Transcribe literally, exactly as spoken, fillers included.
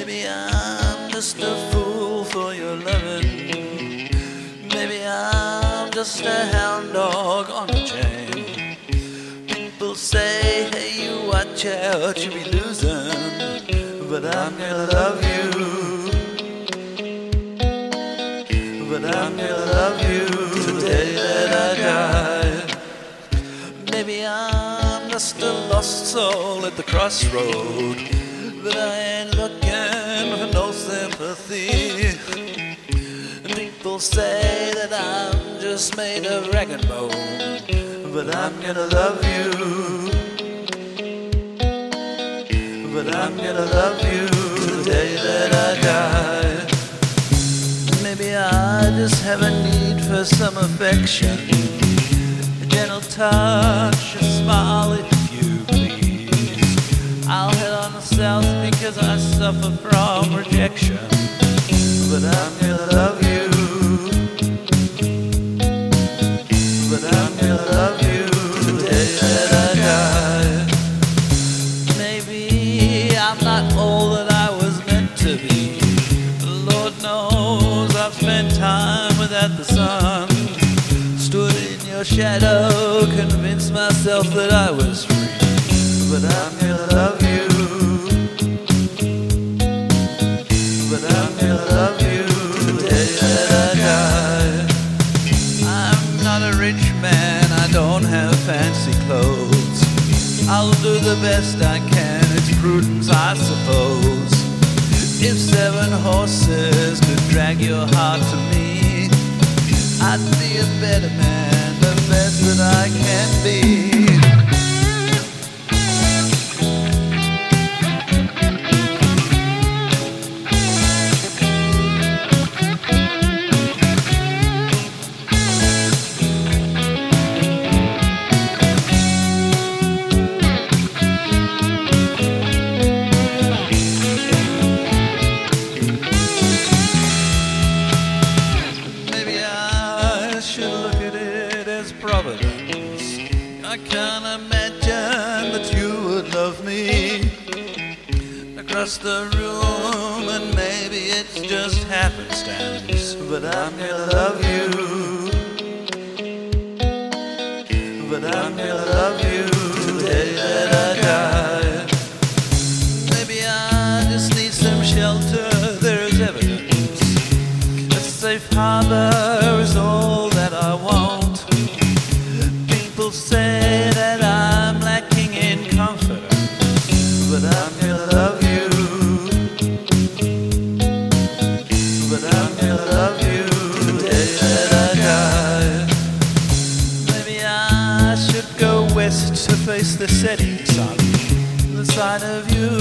Maybe I'm just a fool for your loving. Maybe I'm just a hound dog on a chain. People say, hey, you watch out, you be losing. But I'm gonna love you. But I'm gonna love you today that I die. Maybe I'm just a lost soul at the crossroad, but I ain't looking for no sympathy. People say that I'm just made of rag and bone, but I'm gonna love you. But I'm gonna love you the day that I die. Maybe I just have a need for some affection, a gentle touch, a smile if you please. I'll head on the south because I suffer from rejection, but I'm gonna love you. But I'm gonna love you the day that I die. Maybe I'm not all that I was meant to be. Lord knows I've spent time without the sun. Stood in your shadow, convinced myself that I was free. But I'm gonna love you. But I'm gonna love you the day that I die. I'm not a rich man, I don't have fancy clothes. I'll do the best I can, it's prudence I suppose. If seven horses could drag your heart to me, I'd be a better man, the best that I can be. Providence. I can't imagine that you would love me across the room, and maybe it's just happenstance, but I'm gonna love you. But I'm gonna love you the day that I die. Maybe I just need some shelter, there is evidence. A safe harbor is all that I want. People say that I'm lacking in confidence, but I'm gonna love you. But I'm gonna love you the day that I die. Maybe I should go west to face the setting sun, the sight of you